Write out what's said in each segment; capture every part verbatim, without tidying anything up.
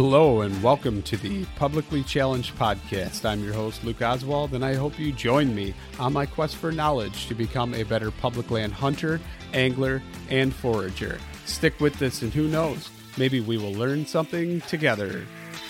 Hello and welcome to the Publicly Challenged Podcast. I'm your host, Luke Oswald, and I hope you join me on my quest for knowledge to become a better public land hunter, angler, and forager. Stick with this and who knows, maybe we will learn something together.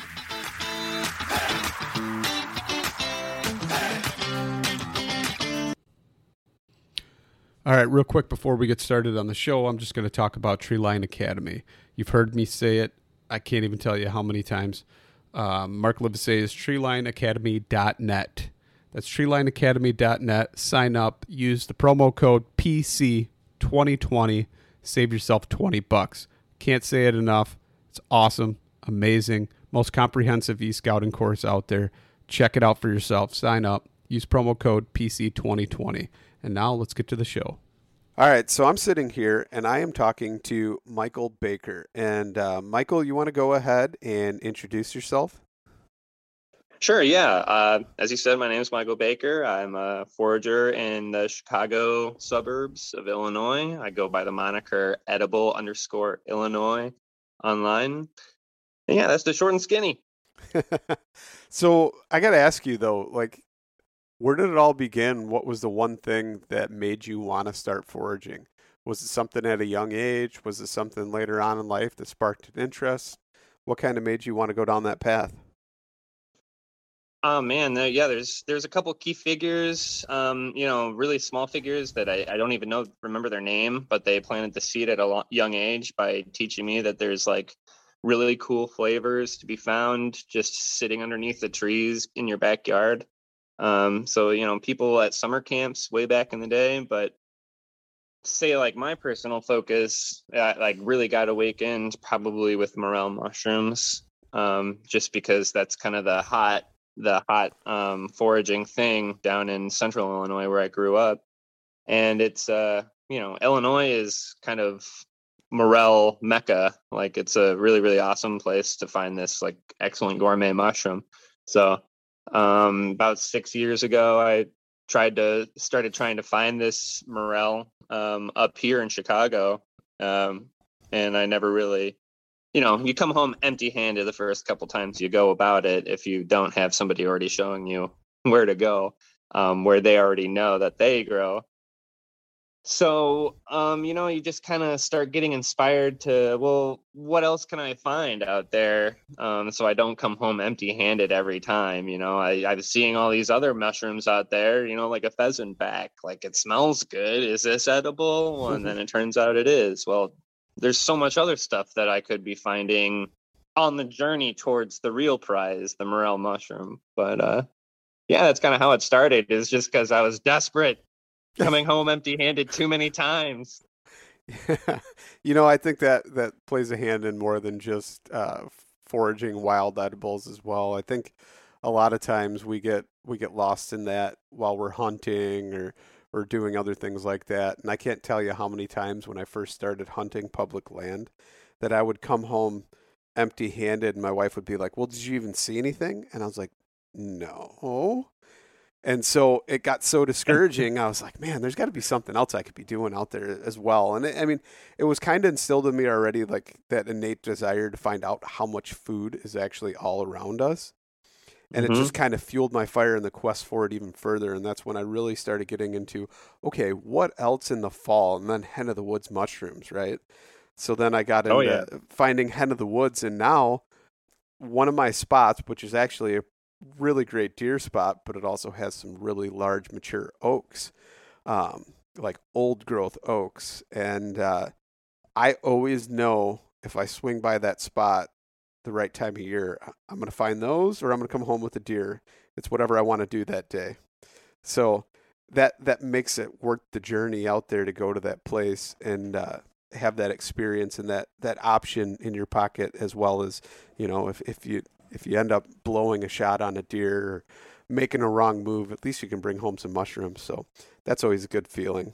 All right, real quick before we get started on the show, I'm just going to talk about Treeline Academy. You've heard me say it. I can't even tell you how many times. Um, Mark Livesay is treeline academy dot net. That's treeline academy dot net. Sign up. Use the promo code P C twenty twenty. Save yourself twenty bucks. Can't say it enough. It's awesome. Amazing. Most comprehensive e-scouting course out there. Check it out for yourself. Sign up. Use promo code P C twenty twenty. And now let's get to the show. All right, so I'm sitting here, and I am talking to Michael Baker. And uh, Michael, you want to go ahead and introduce yourself? Sure, yeah. Uh, as you said, my name is Michael Baker. I'm a forager in the Chicago suburbs of Illinois. I go by the moniker edible underscore Illinois online. And yeah, that's the short and skinny. So I got to ask you, though, like, where did it all begin? What was the one thing that made you want to start foraging? Was it something at a young age? Was it something later on in life that sparked an interest? What kind of made you want to go down that path? Oh man, uh, yeah. There's there's a couple key figures, um, you know, really small figures that I, I don't even know remember their name, but they planted the seed at a lo- young age by teaching me that there's like really cool flavors to be found just sitting underneath the trees in your backyard. Um, so, you know, people at summer camps way back in the day, but say like my personal focus, uh, like really got awakened probably with morel mushrooms, um, just because that's kind of the hot, the hot, um, foraging thing down in central Illinois where I grew up. And it's, uh, you know, Illinois is kind of morel mecca. Like it's a really, really awesome place to find this like excellent gourmet mushroom. So, Um, about six years ago, I tried to started trying to find this morel um, up here in Chicago, um, and I never really, you know, you come home empty-handed the first couple times you go about it if you don't have somebody already showing you where to go, um, where they already know that they grow. So, um, you know, you just kind of start getting inspired to, well, what else can I find out there? Um, so I don't come home empty handed every time. You know, I, I was seeing all these other mushrooms out there, you know, like a pheasant back, like it smells good. Is this edible? Well, and then it turns out it is. Well, there's so much other stuff that I could be finding on the journey towards the real prize, the morel mushroom. But, uh, yeah, that's kind of how it started. It's just because I was desperate. Coming home empty-handed too many times. Yeah. You know, I think that, that plays a hand in more than just uh, foraging wild edibles as well. I think a lot of times we get we get lost in that while we're hunting or or doing other things like that. And I can't tell you how many times when I first started hunting public land that I would come home empty-handed and my wife would be like, "Well, did you even see anything?" And I was like, "No." And so it got so discouraging. I was like, man, there's got to be something else I could be doing out there as well. And it, I mean, it was kind of instilled in me already, like that innate desire to find out how much food is actually all around us. And mm-hmm. It just kind of fueled my fire in the quest for it even further. And that's when I really started getting into, okay, what else in the fall? And then hen of the woods mushrooms, right? So then I got into oh, yeah. finding hen of the woods. And now one of my spots, which is actually a really great deer spot, but it also has some really large mature oaks, um, like old growth oaks. And uh, I always know if I swing by that spot the right time of year, I'm going to find those or I'm going to come home with a deer. It's whatever I want to do that day. So that, that makes it worth the journey out there to go to that place and uh, have that experience and that, that option in your pocket, as well as, you know, if, if you, If you end up blowing a shot on a deer or making a wrong move, at least you can bring home some mushrooms. So that's always a good feeling.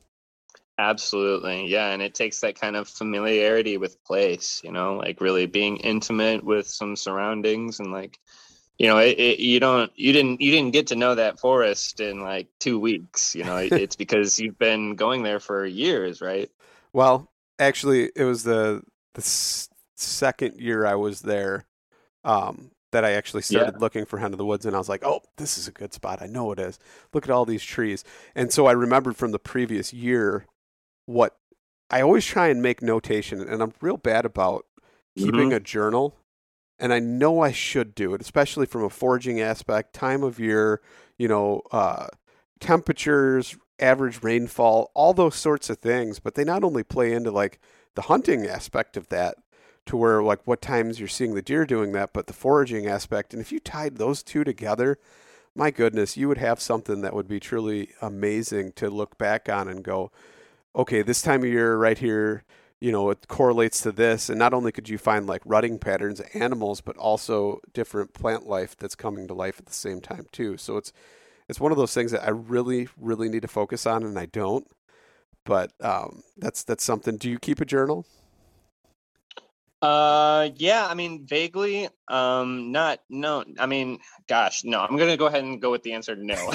Absolutely. Yeah. And it takes that kind of familiarity with place, you know, like really being intimate with some surroundings and like, you know, it, it, you don't, you didn't, you didn't get to know that forest in like two weeks, you know, it's because you've been going there for years, right? Well, actually it was the, the s- second year I was there. Um, that I actually Yeah. started looking for Hen of the Woods, and I was like, oh, this is a good spot. I know it is. Look at all these trees. And so I remembered from the previous year what I always try and make notation, and I'm real bad about keeping Hmm. a journal. And I know I should do it, especially from a foraging aspect, time of year, you know, uh, temperatures, average rainfall, all those sorts of things. But they not only play into like the hunting aspect of that, to where like what times you're seeing the deer doing that, but the foraging aspect. And if you tied those two together, my goodness, you would have something that would be truly amazing to look back on and go, okay, this time of year right here, you know, it correlates to this. And not only could you find like rutting patterns, animals, but also different plant life that's coming to life at the same time too. So it's it's one of those things that I really, really need to focus on, and I don't. But um, that's that's something. Do you keep a journal? Uh, yeah, I mean, vaguely. Um, not, no, I mean, gosh, no, I'm gonna go ahead and go with the answer no.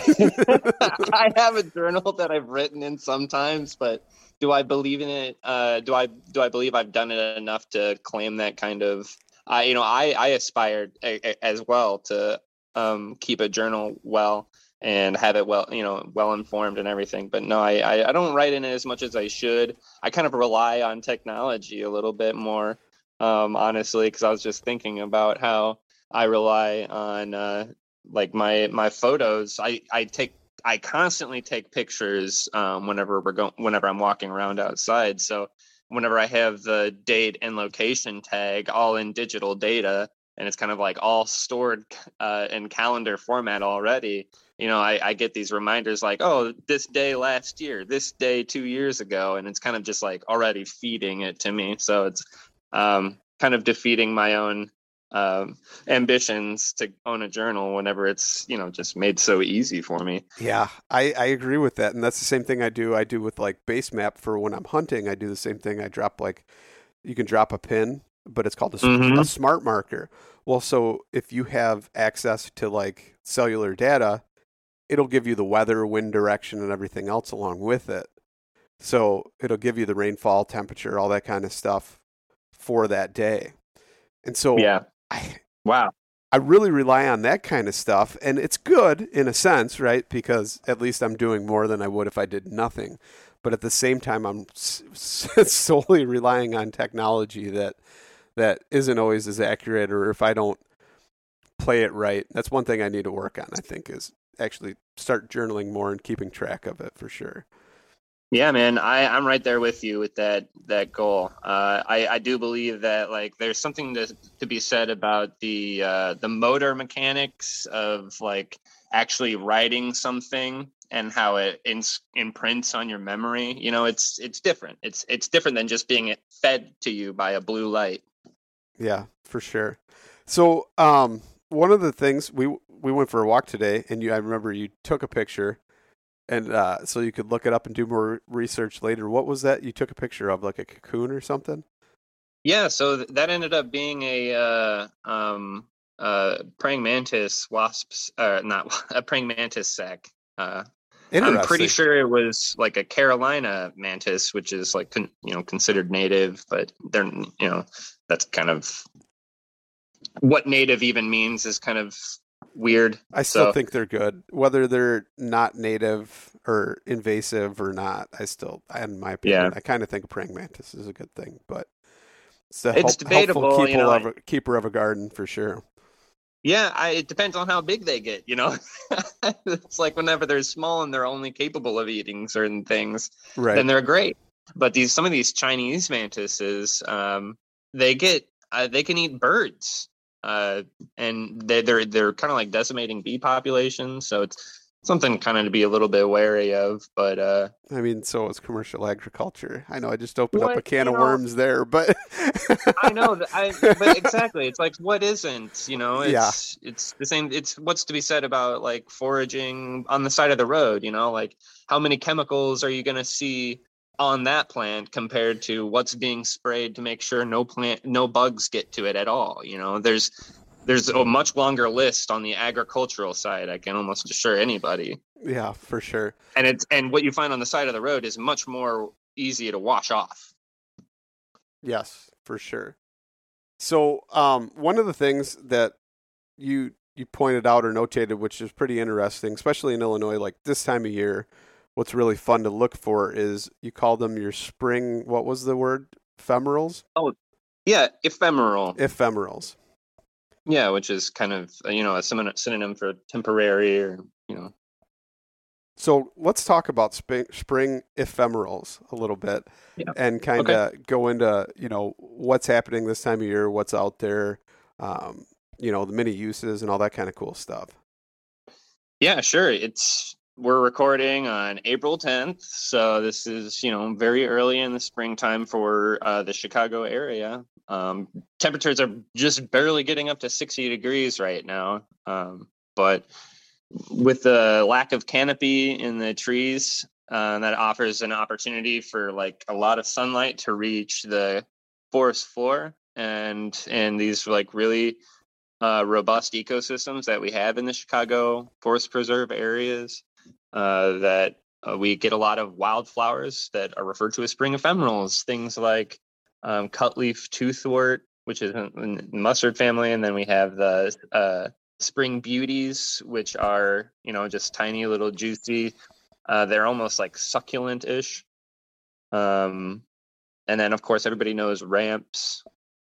I have a journal that I've written in sometimes, but do I believe in it? Uh, do I do I believe I've done it enough to claim that kind of? I, you know, I I aspired a, a, as well to um keep a journal well and have it well, you know, well informed and everything. But no, I, I I don't write in it as much as I should. I kind of rely on technology a little bit more, um, honestly, because I was just thinking about how I rely on uh, like my my photos. I I take I constantly take pictures um, whenever we're going whenever I'm walking around outside. So whenever I have the date and location tag all in digital data, and it's kind of like all stored uh, in calendar format already. You know, I, I get these reminders like, oh, this day last year, this day two years ago, and it's kind of just like already feeding it to me. So it's um, kind of defeating my own um, ambitions to own a journal whenever it's, you know, just made so easy for me. Yeah, I, I agree with that. And that's the same thing I do. I do with like base map for when I'm hunting. I do the same thing. I drop like, you can drop a pin, but it's called a, sm- a Mm-hmm. smart marker. Well, so if you have access to like cellular data, it'll give you the weather, wind direction, and everything else along with it. So it'll give you the rainfall, temperature, all that kind of stuff for that day. And so Yeah. I Wow. I really rely on that kind of stuff, and it's good in a sense, right? Because at least I'm doing more than I would if I did nothing. But at the same time, I'm s- s- solely relying on technology that that isn't always as accurate, or if I don't play it right, that's one thing I need to work on. I think is actually start journaling more and keeping track of it for sure. Yeah, man, I, I'm right there with you with that that goal. Uh, I, I do believe that like there's something to to be said about the uh, the motor mechanics of like actually writing something and how it ins imprints on your memory. You know, it's it's different. It's it's different than just being fed to you by a blue light. Yeah, for sure. So, um, one of the things we we went for a walk today, and you I remember you took a picture, and uh, so you could look it up and do more research later. What was that you took a picture of, like a cocoon or something? Yeah, so th- that ended up being a uh, um, uh, praying mantis wasps, uh, not a praying mantis sac. Uh, I'm pretty Interesting. sure it was like a Carolina mantis, which is like con- you know considered native, but they're you know that's kind of what native even means is kind of weird. I still So think they're good, whether they're not native or invasive or not. I still, in my yeah, opinion, I kind of think a praying mantis is a good thing, but it's a it's help, helpful debatable. You keeper know, of a keeper of a garden for sure. yeah, I, it depends on how big they get. You know, it's like whenever they're small and they're only capable of eating certain things, Right. then they're great. But these some of these Chinese mantises, um, they get uh, they can eat birds, uh, and they, they're they're kind of like decimating bee populations. So it's something kind of to be a little bit wary of. But uh, I mean, so is commercial agriculture. I know I just opened up a what can you of know, worms there, but I know that I, but exactly, it's like what isn't, you know, yeah, it's it's the same. It's what's to be said about like foraging on the side of the road, you know, like how many chemicals are you going to see on that plant compared to what's being sprayed to make sure no plant, no bugs get to it at all. You know, there's there's a much longer list on the agricultural side. I can almost assure anybody, yeah, for sure. and it's and what you find on the side of the road is much more easy to wash off. Yes, for sure. So, um, one of the things that you you pointed out or notated, which is pretty interesting, especially in Illinois, like this time of year, what's really fun to look for is you call them your spring. What was the word? Ephemerals. Oh, yeah, ephemeral. Ephemerals. Yeah, which is kind of uh, you know a synonym synonym for temporary, or you know. So let's talk about spring, spring ephemerals a little bit, Yeah. and kind Okay. of go into you know what's happening this time of year, what's out there, um, you know the mini uses and all that kind of cool stuff. Yeah, sure. It's we're recording on April tenth, so this is, you know, very early in the springtime for uh, the Chicago area. Um, temperatures are just barely getting up to sixty degrees right now. Um, but with the lack of canopy in the trees, uh, that offers an opportunity for like a lot of sunlight to reach the forest floor, and and these like really uh, robust ecosystems that we have in the Chicago Forest Preserve areas. Uh, that uh, we get a lot of wildflowers that are referred to as spring ephemerals, things like um, cutleaf toothwort, which is in the mustard family, and then we have the uh, spring beauties, which are, you know, just tiny little juicy. Uh, they're almost like succulent-ish. Um, and then, of course, everybody knows ramps.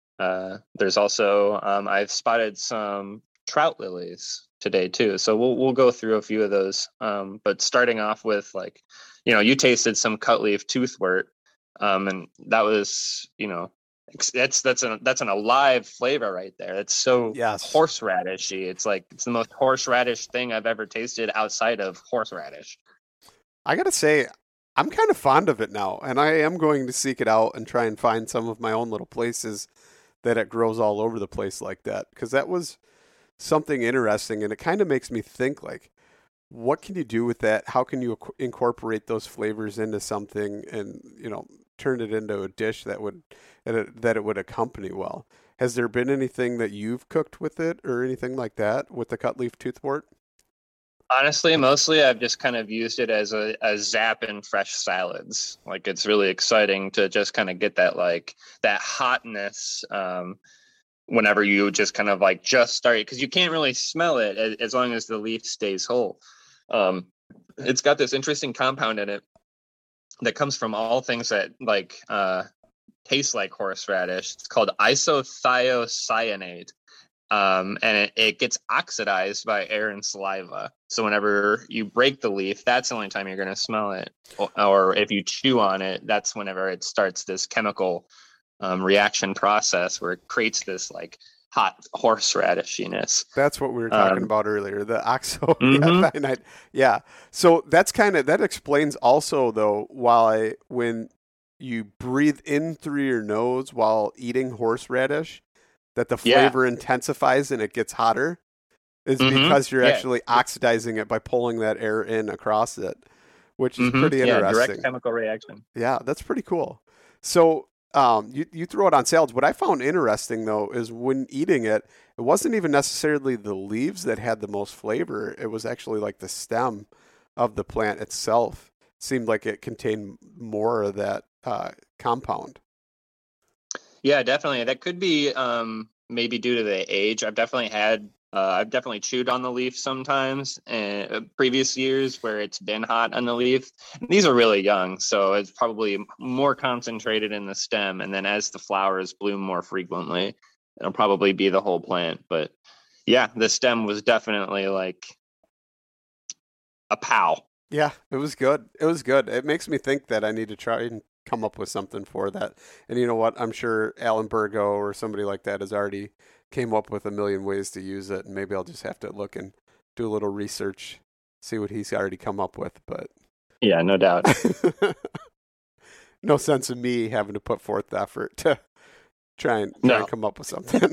Uh, there's also um, I've spotted some trout lilies today too, so we'll we'll go through a few of those. Um, but starting off with, like, you know, you tasted some cutleaf toothwort, um, and that was, you know, that's that's an that's an alive flavor right there. It's so Yes, horseradishy. It's like it's the most horseradish thing I've ever tasted outside of horseradish. I gotta say, I'm kind of fond of it now, and I am going to seek it out and try and find some of my own little places that it grows all over the place like that, because that was something interesting, and it kind of makes me think like, what can you do with that? How can you ac- incorporate those flavors into something, and you know, turn it into a dish that would that it, that it would accompany well? Has there been anything that you've cooked with it or anything like that with the cut leaf toothwort? Honestly, mostly I've just kind of used it as a, a zap in fresh salads. Like, it's really exciting to just kind of get that, like, that hotness, um, whenever you just kind of like just start, because you can't really smell it as, as long as the leaf stays whole. Um, it's got this interesting compound in it that comes from all things that like uh, taste like horseradish. It's called isothiocyanate, um, and it, it gets oxidized by air and saliva. So whenever you break the leaf, that's the only time you're going to smell it. Or, or if you chew on it, that's whenever it starts this chemical um, reaction process where it creates this like hot horseradishiness. That's what we were talking Um, about earlier, the oxo, yeah, mm-hmm. thionite. Yeah. So that's kind of, that explains also though why when you breathe in through your nose while eating horseradish, that the Yeah. flavor intensifies and it gets hotter, is Mm-hmm. because you're Yeah. actually oxidizing it by pulling that air in across it, which is Mm-hmm. pretty Yeah. Direct interesting. chemical reaction. Yeah, that's pretty cool. So, um, you you throw it on salads. What I found interesting though is when eating it, it wasn't even necessarily the leaves that had the most flavor. It was actually like the stem of the plant itself. It seemed like it contained more of that uh, compound. Yeah, definitely. That could be um, maybe due to the age. I've definitely had, uh, I've definitely chewed on the leaf sometimes in uh, previous years where it's been hot on the leaf. These are really young, so it's probably more concentrated in the stem. And then as the flowers bloom more frequently, it'll probably be the whole plant. But yeah, the stem was definitely like a pow. Yeah, it was good. It was good. It makes me think that I need to try and come up with something for that. And you know what? I'm sure Alan Burgo or somebody like that has already came up with a million ways to use it, and maybe I'll just have to look and do a little research, see what he's already come up with. But Yeah, no doubt. no sense in me having to put forth the effort to try and try and No. come up with something.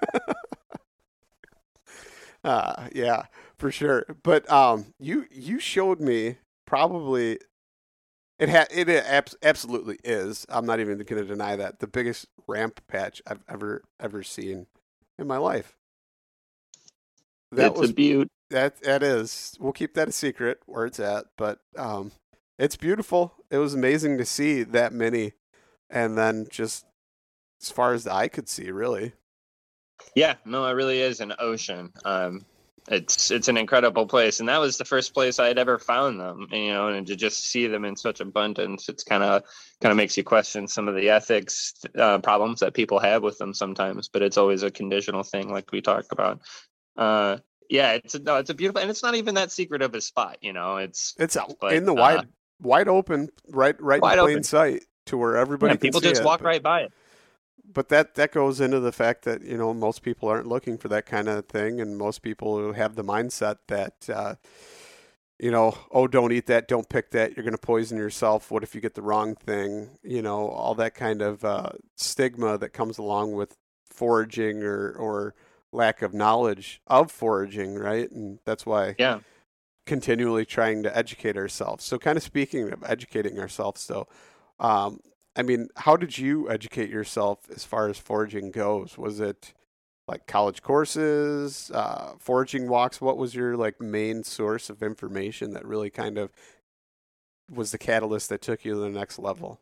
uh, yeah, for sure. But um, you you showed me probably it ha it abs- absolutely is. I'm not even going to deny that the biggest ramp patch I've ever ever seen in my life. That It's a was beaut. that that is. We'll keep that a secret where it's at, but um, it's beautiful. It was amazing to see that many, and then just as far as the eye could see, really. Yeah, no, it really is an ocean. Um, it's it's an incredible place, and that was the first place I had ever found them. You know, and to just see them in such abundance, it's kind of kind of makes you question some of the ethics uh, problems that people have with them sometimes. But it's always a conditional thing, like we talked about. Uh, yeah, it's a, no, it's a beautiful, and it's not even that secret of a spot. You know, it's It's out but, in the uh, wide wide open, right right wide in plain open. sight to where everybody Yeah, can people see just it. walk But, right by it. but that that goes into the fact that, you know, most people aren't looking for that kind of thing, and most people have the mindset that uh, you know, oh, don't eat that, don't pick that, you're going to poison yourself. What if you get the wrong thing? You know, all that kind of uh, stigma that comes along with foraging or or lack of knowledge of foraging, right? And that's why Yeah. continually trying to educate ourselves. So, kind of speaking of educating ourselves, so, um, I mean, how did you educate yourself as far as foraging goes? Was it like college courses, uh, foraging walks? What was your like main source of information that really kind of was the catalyst that took you to the next level?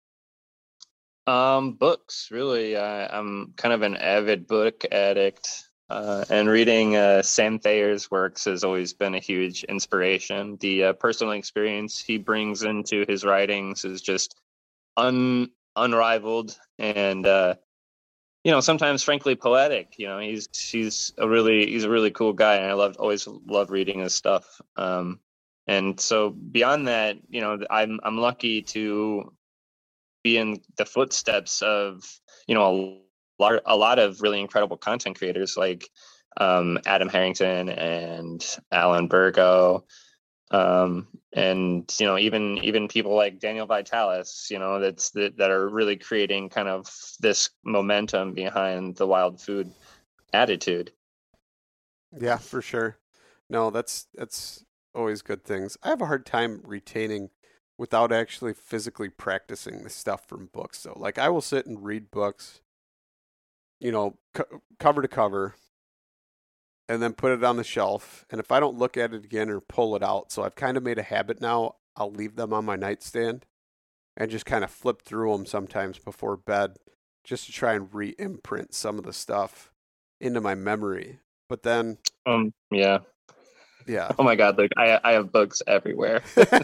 Um, books, really. Uh, I'm kind of an avid book addict, uh, and reading uh, Sam Thayer's works has always been a huge inspiration. The uh, personal experience he brings into his writings is just un unrivaled, and uh, you know, sometimes frankly poetic. You know, he's he's a really he's a really cool guy, and I loved always loved reading his stuff. Um, and so beyond that, you know, I'm I'm lucky to be in the footsteps of, you know, a lot, a lot of really incredible content creators like um, Adam Harrington and Alan Burgo, um, and you know, even even people like Daniel Vitalis, you know, that's that, that are really creating kind of this momentum behind the wild food attitude. Yeah, for sure. No, that's that's always good things. I have a hard time retaining without actually physically practicing the stuff from books. So, like, I will sit and read books, you know, co- cover to cover, and then put it on the shelf. And if I don't look at it again or pull it out, so I've kind of made a habit now, I'll leave them on my nightstand and just kind of flip through them sometimes before bed just to try and re imprint some of the stuff into my memory. But then, Um, yeah. yeah. Oh my God, like I I have books everywhere.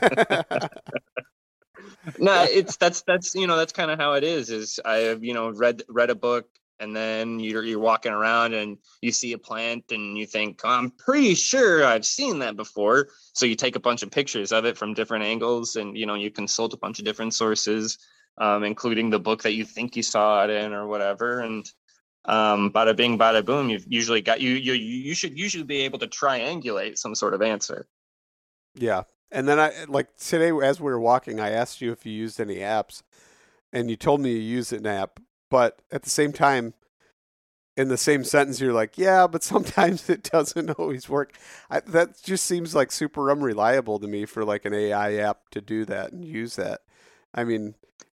No, it's that's that's you know that's kind of how it is. Is I have you know read read a book, and then you're you're walking around and you see a plant and you think, oh, I'm pretty sure I've seen that before. So you take a bunch of pictures of it from different angles, and you know you consult a bunch of different sources, um, including the book that you think you saw it in or whatever, and um, bada bing, bada boom. You've usually got you you you should usually be able to triangulate some sort of answer. Yeah. And then I like today as we were walking, I asked you if you used any apps, and you told me you used an app, but at the same time, in the same sentence, you're like, yeah, but sometimes it doesn't always work. I, that just seems like super unreliable to me for like an A I app to do that and use that. I mean,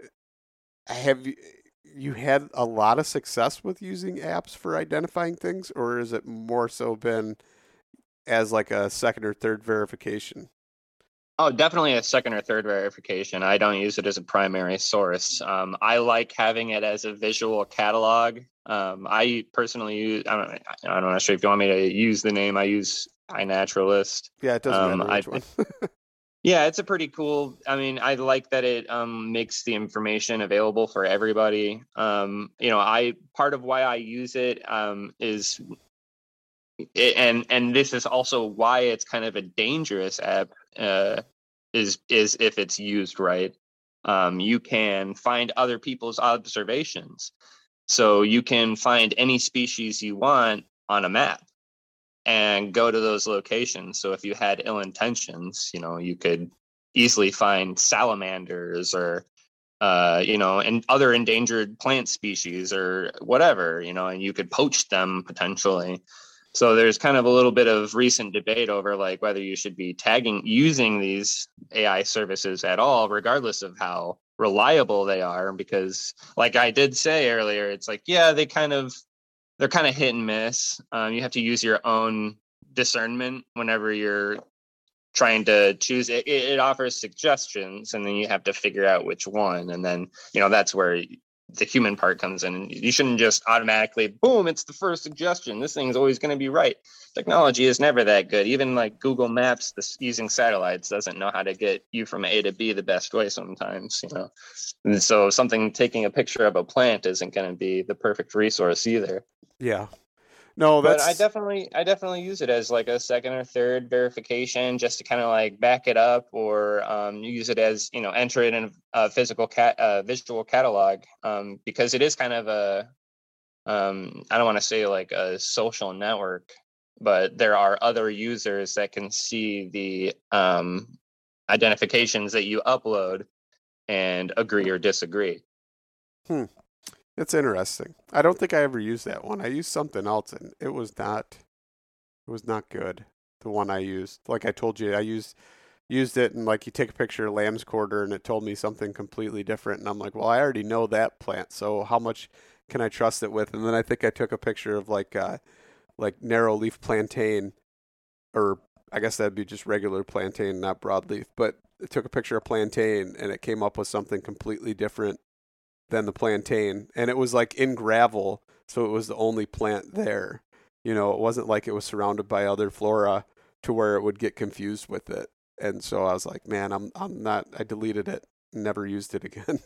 have you you had a lot of success with using apps for identifying things, or is it more so been as like a second or third verification? Oh, definitely a second or third verification. I don't use it as a primary source. Um, I like having it as a visual catalog. Um, I personally use, I don't, I'm not sure if you want me to use the name, I use iNaturalist. Yeah, it doesn't Um, matter I, which one. yeah, it's a pretty cool, I mean, I like that it um, makes the information available for everybody. Um, you know, I, part of why I use it um, is, and and this is also why it's kind of a dangerous app, uh, is is if it's used right. Um, you can find other people's observations, so you can find any species you want on a map and go to those locations. So if you had ill intentions, you know, you could easily find salamanders or uh, you know, and other endangered plant species or whatever, you know, and you could poach them potentially. So there's kind of a little bit of recent debate over like whether you should be tagging using these A I services at all, regardless of how reliable they are. Because like I did say earlier, it's like, yeah, they kind of they're kind of hit and miss. Um, you have to use your own discernment whenever you're trying to choose it. It offers suggestions, and then you have to figure out which one. And then, you know, that's where the human part comes in. You shouldn't just automatically, boom, it's the first suggestion. This thing's always going to be right. Technology is never that good. Even like Google Maps, this, using satellites doesn't know how to get you from A to B the best way sometimes, you know. And so something taking a picture of a plant isn't going to be the perfect resource either. Yeah. No, But that's I definitely, I definitely use it as like a second or third verification, just to kind of like back it up, or um, use it as, you know, enter it in a physical cat, uh, visual catalog, um, because it is kind of a, um, I don't want to say like a social network, but there are other users that can see the um, identifications that you upload and agree or disagree. Hmm. It's interesting. I don't think I ever used that one. I used something else, and it was not. It was not good. The one I used, like I told you, I used used it, and like you take a picture of lamb's quarter, and it told me something completely different, and I'm like, well, I already know that plant, so how much can I trust it with? And then I think I took a picture of like uh, like narrow leaf plantain, or I guess that'd be just regular plantain, not broadleaf. But I took a picture of plantain, and it came up with something completely different than the plantain, and it was like in gravel, so it was the only plant there. You know, it wasn't like it was surrounded by other flora to where it would get confused with it. And so I was like, man, I'm I'm not. I deleted it, never used it again.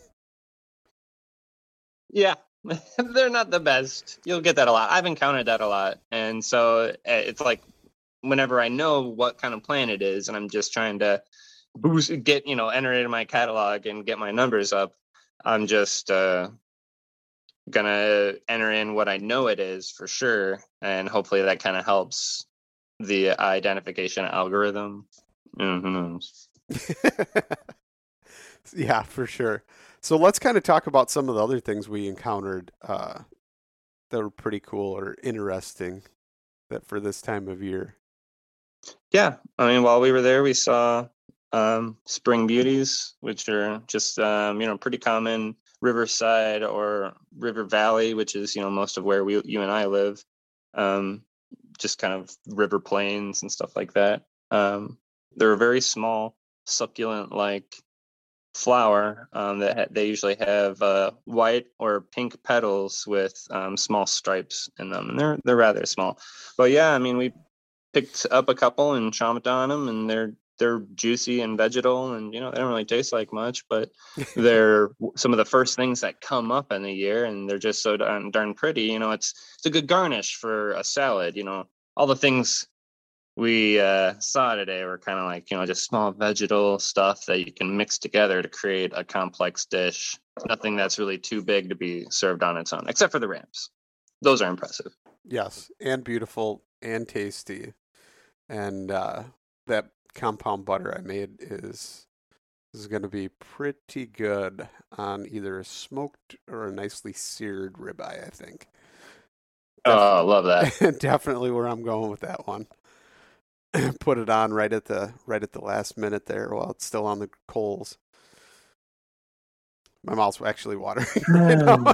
Yeah, they're not the best. You'll get that a lot. I've encountered that a lot, and so it's like whenever I know what kind of plant it is, and I'm just trying to boost, get you know, enter it in my catalog and get my numbers up. I'm just uh, gonna enter in what I know it is for sure, and hopefully that kind of helps the identification algorithm. Mm, who knows? Yeah, for sure. So let's kind of talk about some of the other things we encountered uh, that were pretty cool or interesting that for this time of year. Yeah, I mean, while we were there, we saw um, spring beauties, which are just um, you know pretty common riverside or river valley, which is you know most of where we you and I live. Um, just kind of river plains and stuff like that. Um, they're a very small, succulent-like flower um, that ha- they usually have uh, white or pink petals with um, small stripes in them, and they're they're rather small. But yeah, I mean, we picked up a couple and chomped on them, and they're they're juicy and vegetal, and you know they don't really taste like much, but they're some of the first things that come up in the year, and they're just so darn, darn pretty. You know, it's it's a good garnish for a salad. You know, all the things we uh, saw today were kind of like you know just small vegetal stuff that you can mix together to create a complex dish. Nothing that's really too big to be served on its own, except for the ramps. Those are impressive. Yes, and beautiful and tasty. And uh, that compound butter I made is is going to be pretty good on either a smoked or a nicely seared ribeye, I think. Oh, Def- I love that. Definitely where I'm going with that one. Put it on right at the right at the last minute there while it's still on the coals. My mouth's actually watering right now.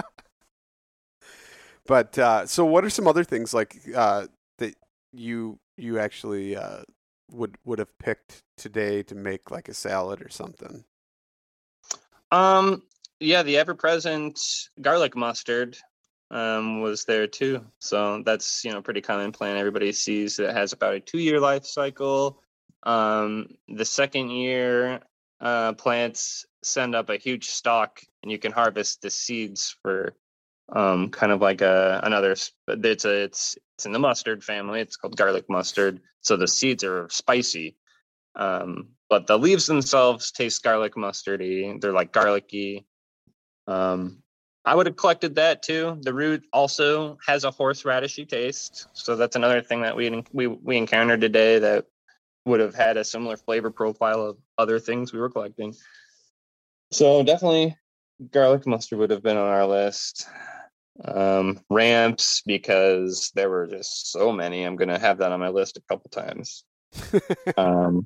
But uh, so, what are some other things like uh, that you you actually uh, would would have picked today to make like a salad or something? Um, yeah, the ever-present garlic mustard um, was there too. So that's you know pretty common plant. Everybody sees that it has about a two-year life cycle. Um, the second year, uh, plants send up a huge stalk, and you can harvest the seeds for um, kind of like a another. It's a it's it's in the mustard family. It's called garlic mustard. So the seeds are spicy. Um, but the leaves themselves taste garlic mustardy. They're like garlicky. Um, I would have collected that too. The root also has a horseradishy taste, so that's another thing that we we we encountered today that would have had a similar flavor profile of other things we were collecting. So definitely, garlic mustard would have been on our list. Um, ramps, because there were just so many. I'm gonna have that on my list a couple times. um,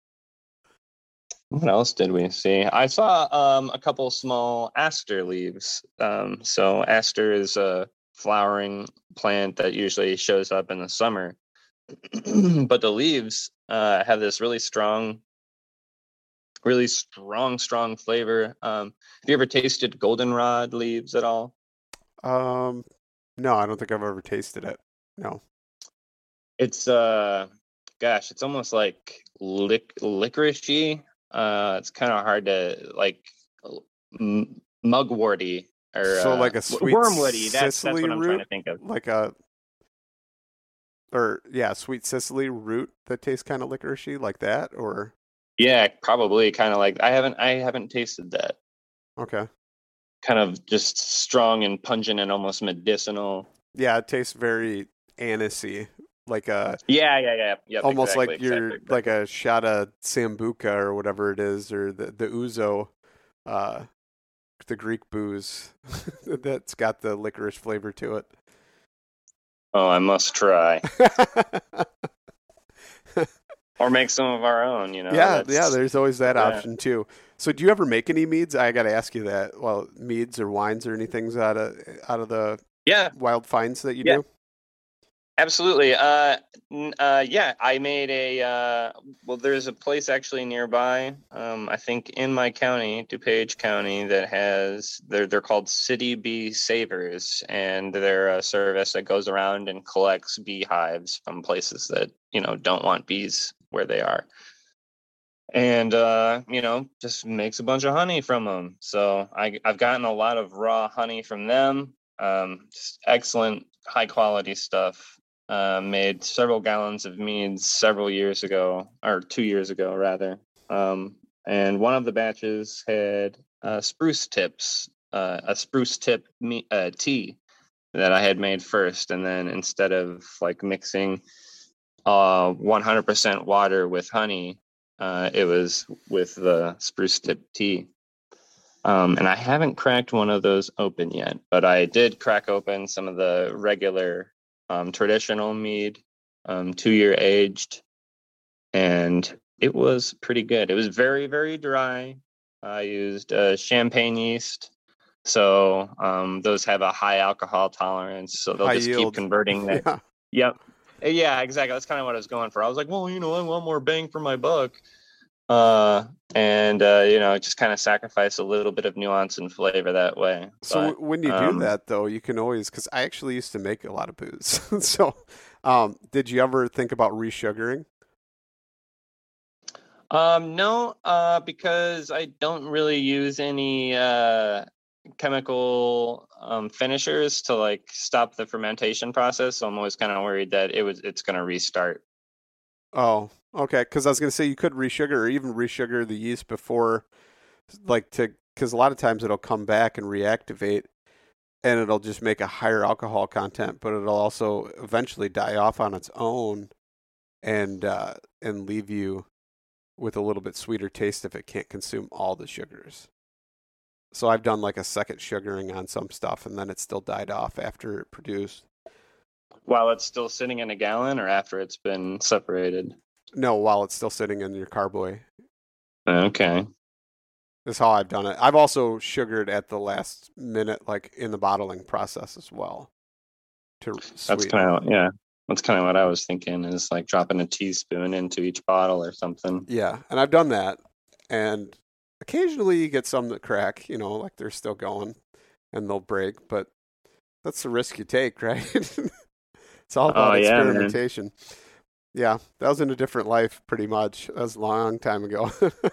What else did we see? I saw um, a couple small aster leaves. Um, so aster is a flowering plant that usually shows up in the summer, but the leaves uh, have this really strong Really strong, strong flavor. Um, have you ever tasted goldenrod leaves at all? Um, no, I don't think I've ever tasted it. No. It's uh, gosh, it's almost like lic licoricey. Uh, it's kind of hard to like m- mugworty or So uh, like a w- sweet wormwoody. That's that's Sicily what I'm trying root, to think of. like a or yeah, sweet Sicily root that tastes kind of licoricey like that, or Yeah, probably kind of like I haven't I haven't tasted that. okay. Kind of just strong and pungent and almost medicinal. Yeah, it tastes very anisey, like a Yeah, yeah, yeah. Yep, almost exactly, like you're exactly, like exactly. a shot of sambuca or whatever it is, or the the ouzo, uh, the Greek booze that's got the licorice flavor to Oh, I must try. it. Or make some of our own, you know. Yeah, yeah, That's there's always that yeah. option too. So do you ever make any meads? I got to ask you that. Well, meads or wines or anything out of out of the Yeah, wild finds that you yeah. do? Absolutely. Uh, n- uh, yeah, I made a, uh, well, there's a place actually nearby, um, I think in my county, DuPage County, that has, they're, they're called City Bee Savers, and they're a service that goes around and collects beehives from places that, you know, don't want bees where they are. And, uh, you know, just makes a bunch of honey from them. So I, I've gotten a lot of raw honey from them. Um, just excellent, high quality stuff. Uh, made several gallons of meads several years ago, or two years ago, rather. Um, and one of the batches had uh, spruce tips, uh, a spruce tip me- uh, tea that I had made first. And then instead of like mixing uh, one hundred percent water with honey, uh, it was with the spruce tip tea. Um, and I haven't cracked one of those open yet, but I did crack open some of the regular um, traditional mead, um, two year aged, and it was pretty good. It was very, very dry. I used uh, champagne yeast. So um, those have a high alcohol tolerance. So they'll High just keep yield. converting that. Yeah. Yep. Yeah, exactly. That's kind of what I was going for. I was like, well, you know, I want more bang for my buck. Uh, and uh, you know, just kind of sacrifice a little bit of nuance and flavor that way. So But w- when you do um, that though, you can always because I actually used to make a lot of booze. So, um, did you ever think about resugaring? um, no, uh, because I don't really use any uh chemical um finishers to like stop the fermentation process. So I'm always kind of worried that it was it's going to restart. Oh, okay. Because I was gonna say you could resugar or even resugar the yeast before, like to because a lot of times it'll come back and reactivate and it'll just make a higher alcohol content, but it'll also eventually die off on its own and uh, and leave you with a little bit sweeter taste if it can't consume all the sugars. So I've done like a second sugaring on some stuff, and then it still died off after it produced. While it's still sitting in a gallon or after it's been separated. No, while it's still sitting in your carboy. Okay. Is how I've done it. I've also sugared at the last minute, like in the bottling process as well, to That's sweeten. kind of yeah. That's kind of what I was thinking is like dropping a teaspoon into each bottle or something. Yeah, and I've done that, and occasionally you get some that crack, you know, like they're still going and they'll break, but that's the risk you take, right? It's all Oh about yeah, man. experimentation. Yeah, that was in a different life, pretty much. That was a long time ago.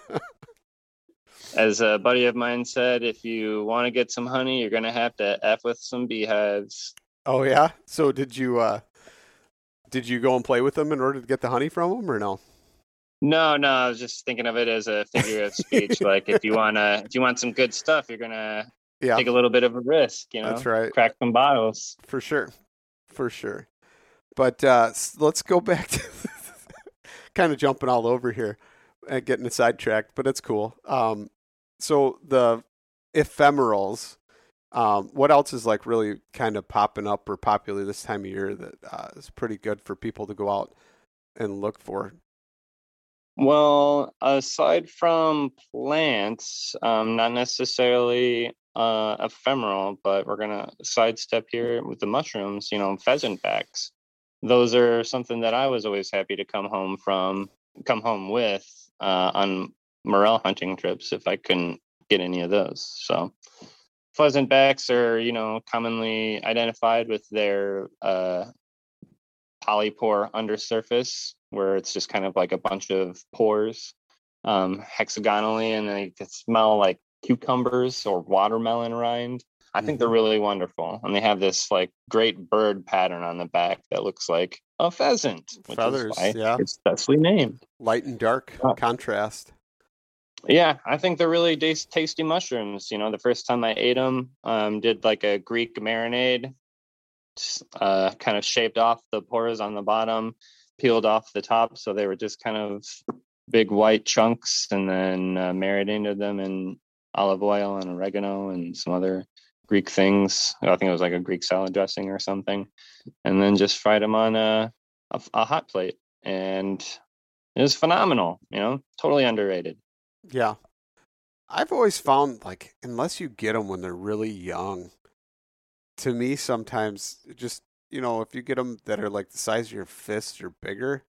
As a buddy of mine said, if you want to get some honey, you're gonna have to f with some beehives. Oh yeah. So did you uh did you go and play with them in order to get the honey from them or no? No, no, I was just thinking of it as a figure of speech. Like if you wanna, if you want some good stuff, you're gonna Yeah, take a little bit of a risk. You that's know, right. crack some bottles. For sure. For sure. But uh let's go back to kind of jumping all over here and getting sidetracked, but it's cool. Um so the ephemerals, um, what else is like really kind of popping up or popular this time of year that uh, is pretty good for people to go out and look for? Well, aside from plants, um, not necessarily uh, ephemeral, but we're gonna sidestep here with the mushrooms. You know, pheasant backs. Those are something that I was always happy to come home from, come home with uh, on morel hunting trips if I couldn't get any of those. So pheasant backs are, you know, commonly identified with their uh, polypore undersurface, where it's just kind of like a bunch of pores um, hexagonally, and they can smell like cucumbers or watermelon rind. I think they're Mm-hmm. really wonderful, and they have this like great bird pattern on the back that looks like a pheasant, which is Feathers, why yeah. it's thusly named. Light and dark Uh, contrast. yeah, I think they're really tas- tasty mushrooms. You know, the first time I ate them, um, did like a Greek marinade, uh, kind of shaved off the pores on the bottom, peeled off the top, so they were just kind of big white chunks, and then uh, marinated them in olive oil and oregano and some other Greek things. I think it was like a Greek salad dressing or something, and then just fried them on a, a, a hot plate, and it was phenomenal. You know, totally underrated. Yeah. I've always found like unless you get them when they're really young, to me sometimes just you know if you get them that are like the size of your fist or bigger,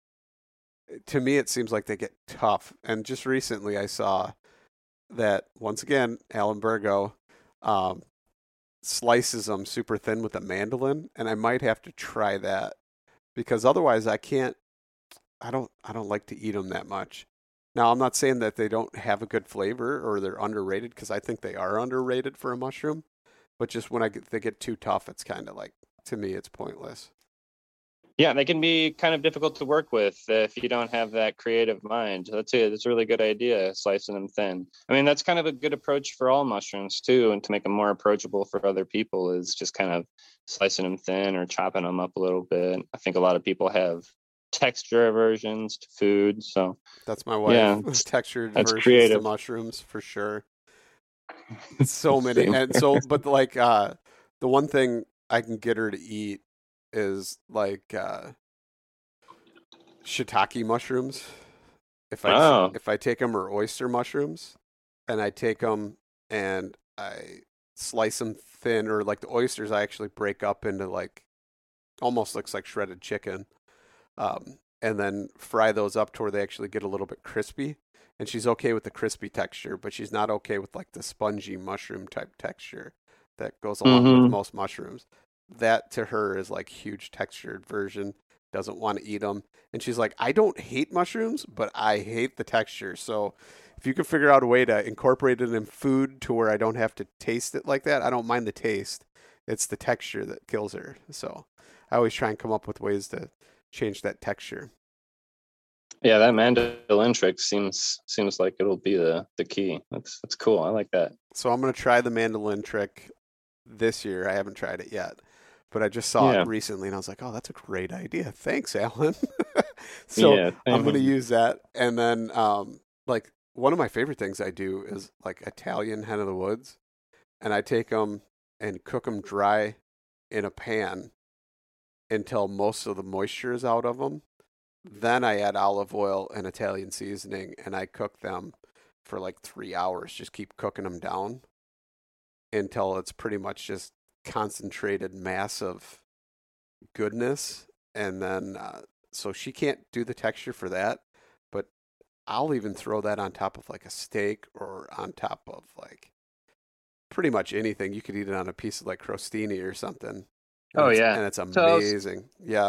to me it seems like they get tough. And just recently I saw that once again Alan Burgo um, slices them super thin with a mandolin, and I might have to try that because otherwise I can't. I don't. I don't like to eat them that much. Now I'm not saying that they don't have a good flavor or they're underrated because I think they are underrated for a mushroom. But just when I get they get too tough, it's kind of like to me it's pointless. Yeah, they can be kind of difficult to work with if you don't have that creative mind. That's it. That's a really good idea, slicing them thin. I mean, that's kind of a good approach for all mushrooms too, and to make them more approachable for other people is just kind of slicing them thin or chopping them up a little bit. I think a lot of people have texture aversions to food, so That's my wife. yeah, it's, Textured that's versions to creative. mushrooms for sure. So many, Same. and so but like uh, the one thing I can get her to eat is like uh, shiitake mushrooms. If I t- Oh, if I take them or oyster mushrooms, and I take them and I slice them thin, or like the oysters, I actually break up into like almost looks like shredded chicken, um, and then fry those up to where they actually get a little bit crispy. And she's okay with the crispy texture, but she's not okay with like the spongy mushroom type texture that goes along with mm-hmm. most mushrooms. That to her is like huge textured version. Doesn't want to eat them, and she's like, I don't hate mushrooms, but I hate the texture. So if you can figure out a way to incorporate it in food to where I don't have to taste it like that, I don't mind the taste. It's the texture that kills her. So I always try and come up with ways to change that texture. Yeah, that mandolin trick seems seems like it'll be the the key. That's that's cool. I like that. So I'm gonna try the mandolin trick this year. I haven't tried it yet, but I just saw it Yeah, recently and I was like, oh, that's a great idea. Thanks, Alan. So yeah. I'm gonna Same. use that. And then um like one of my favorite things I do is like Italian hen of the woods, and I take them and cook them dry in a pan until most of the moisture is out of them. Then I add olive oil and Italian seasoning, and I cook them for like three hours. Just keep cooking them down until it's pretty much just concentrated mass of goodness. And then, uh, so she can't do the texture for that, but I'll even throw that on top of like a steak or on top of like pretty much anything. You could eat it on a piece of like crostini or something, and Oh it's yeah. and it's Toast. amazing. Yeah.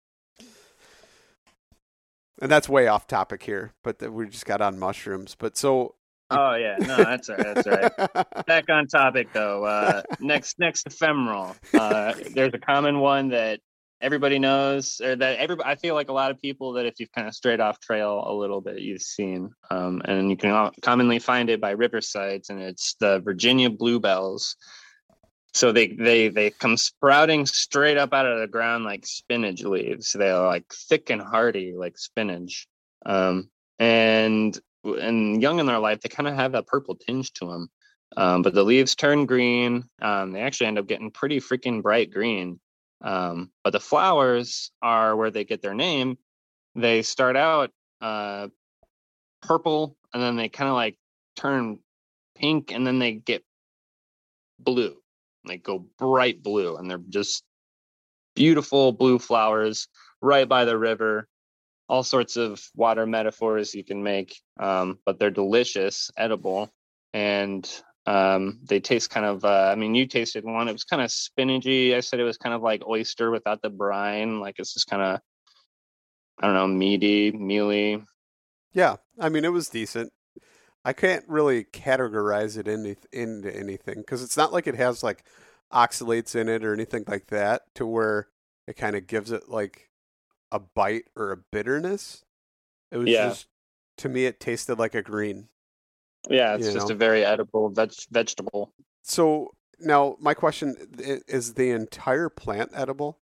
And that's way off topic here, but the, we just got on mushrooms. But so you Oh yeah. No, that's all right. That's all right. Back on topic though. Uh, next next ephemeral. Uh, there's a common one that everybody knows, or that everybody. I feel like a lot of people that if you've kind of strayed off trail a little bit, you've seen, um, and you can commonly find it by riversides, and it's the Virginia bluebells. So they they they come sprouting straight up out of the ground like spinach leaves. They're like thick and hearty like spinach. Um, and and young in their life, they kind of have that purple tinge to them. Um, but the leaves turn green. Um, they actually end up getting pretty freaking bright green. Um, but the flowers are where they get their name. They start out uh, purple, and then they kind of like turn pink, and then they get blue. They go bright blue, and they're just beautiful blue flowers right by the river. all sorts of water metaphors you can make, um, but they're delicious, edible, and um, they taste kind of. Uh, I mean, you tasted one; it was kind of spinachy. I said it was kind of like oyster without the brine. Like it's just kind of, I don't know, meaty, mealy. Yeah, I mean, it was decent. I can't really categorize it into into anything because it's not like it has like oxalates in it or anything like that to where it kind of gives it like a bite or a bitterness. It was Yeah, just to me it tasted like a green, yeah. It's you just a know. very edible veg- vegetable. So now my question i- is the entire plant edible?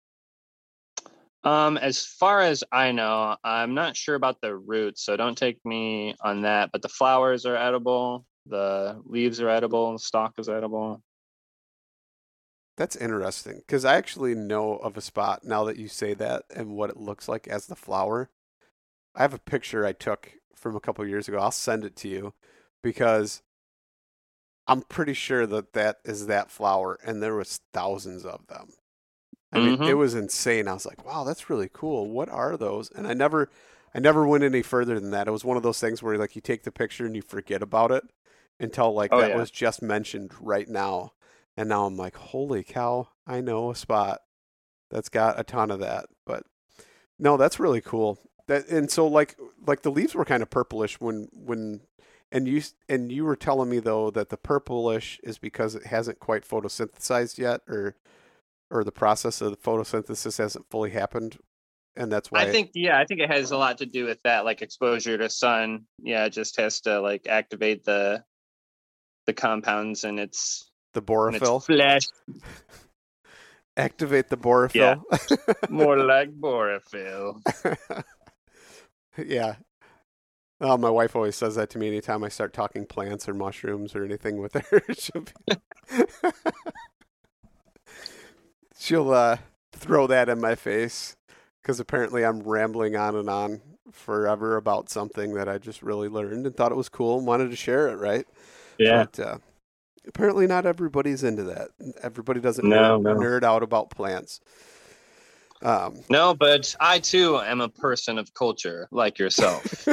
Um, as far as I know, I'm not sure about the roots, so don't take me on that. But the flowers are edible, the leaves are edible, the stalk is edible. That's interesting because I actually know of a spot now that you say that and what it looks like as the flower. I have a picture I took from a couple years ago. I'll send it to you because I'm pretty sure that that is that flower, and there was thousands of them. I mean, it Mm-hmm. was insane. I was like, "Wow, that's really cool. What are those?" And I never, I never went any further than that. It was one of those things where like you take the picture and you forget about it until like Oh that yeah. was just mentioned right now, and now I'm like, "Holy cow! I know a spot that's got a ton of that." But no, that's really cool. That and so like like the leaves were kind of purplish when when and you and you were telling me though that the purplish is because it hasn't quite photosynthesized yet or or the process of the photosynthesis hasn't fully happened and that's I why it, think yeah, I think it has a lot to do with that, like exposure to sun. Yeah, it just has to like activate the the compounds in its the in its borophyll flesh. activate the Yeah, borophyll. more like borophyll. Yeah. Oh, my wife always says that to me anytime I start talking plants or mushrooms or anything with her. She'll be she'll uh, throw that in my face because apparently I'm rambling on and on forever about something that I just really learned and thought it was cool and wanted to share it, right? Yeah. But uh, apparently not everybody's into that. Everybody doesn't nerd No, no. nerd out about plants. Um, No, but I too am a person of culture like yourself.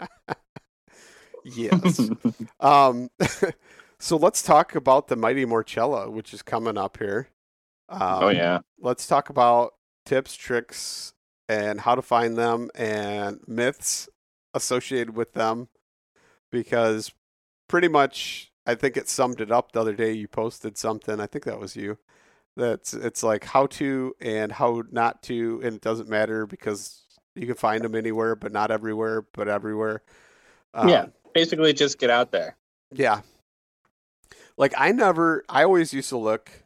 yes. Um, so let's talk about the Mighty Morcella, which is coming up here. Oh Um, yeah. let's talk about tips, tricks, and how to find them and myths associated with them because pretty much I think it summed it up the other day. You posted something, I think that was you. That's it's like how to and how not to, and it doesn't matter because you can find them anywhere, but not everywhere, but everywhere. Yeah. Um, Basically just get out there. yeah, like I never, I always used to look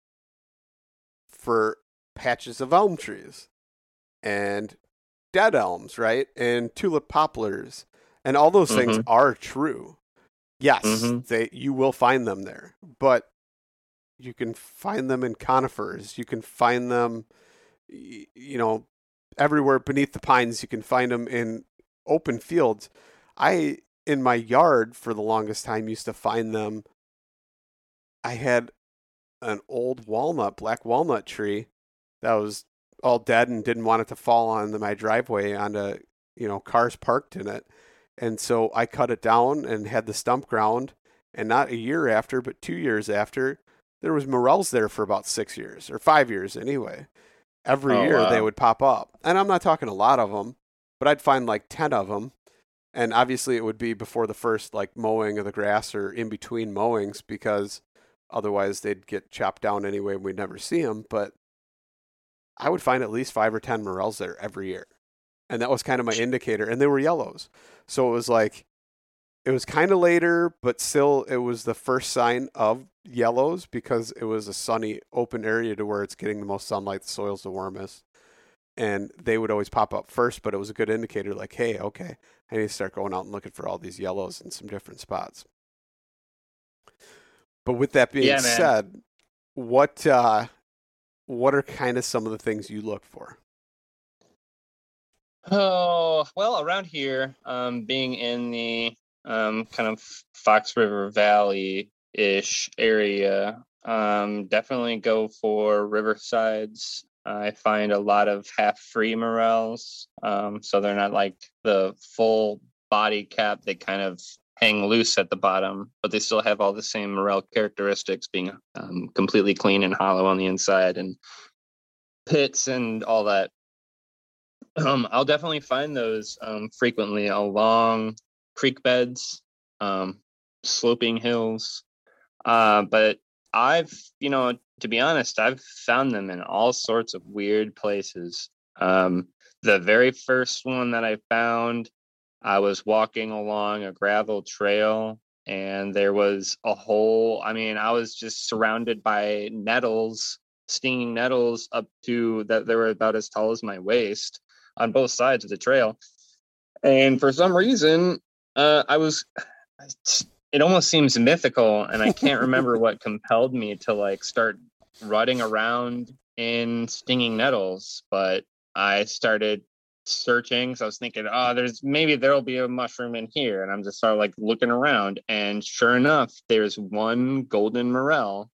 for patches of elm trees and dead elms, right? And tulip poplars. And all those things Mm-hmm. are true. Yes, Mm-hmm. they you will find them there. But you can find them in conifers. You can find them you know everywhere beneath the pines. You can find them in open fields. I in my yard for the longest time used to find them. I had an old walnut, black walnut tree that was all dead and didn't want it to fall on my driveway onto, you know, cars parked in it. And so I cut it down and had the stump ground. And not a year after, but two years after, there was morels there for about six years or five years anyway. Every Oh year they wow. would pop up. And I'm not talking a lot of them, but I'd find like ten of them. And obviously it would be before the first like mowing of the grass or in between mowings because otherwise they'd get chopped down anyway and we'd never see them. But I would find at least five or ten morels there every year. And that was kind of my indicator. And they were yellows. So it was like, it was kind of later, but still it was the first sign of yellows because it was a sunny, open area to where it's getting the most sunlight, the soil's the warmest. And they would always pop up first, but it was a good indicator like, hey, okay, I need to start going out and looking for all these yellows in some different spots. But with that being Yeah, man. said, what uh, what are kind of some of the things you look for? Oh, well, around here, um, being in the um, kind of Fox River Valley-ish area, um, definitely go for riversides, I find a lot of half-free morels, um, so they're not like the full body cap. They kind of hang loose at the bottom, but they still have all the same morel characteristics, being um, completely clean and hollow on the inside, and pits and all that. Um, I'll definitely find those um, frequently along creek beds, um, sloping hills. Uh, but I've, you know, to be honest, I've found them in all sorts of weird places. Um, the very first one that I found, I was walking along a gravel trail, and there was a hole. I mean, I was just surrounded by nettles, stinging nettles up to that they were about as tall as my waist on both sides of the trail. And for some reason, uh, I was, it almost seems mythical, and I can't remember what compelled me to like start rutting around in stinging nettles, but I started searching. So I was thinking, oh, there's maybe there'll be a mushroom in here. And I'm just sort of like looking around, and sure enough, there's one golden morel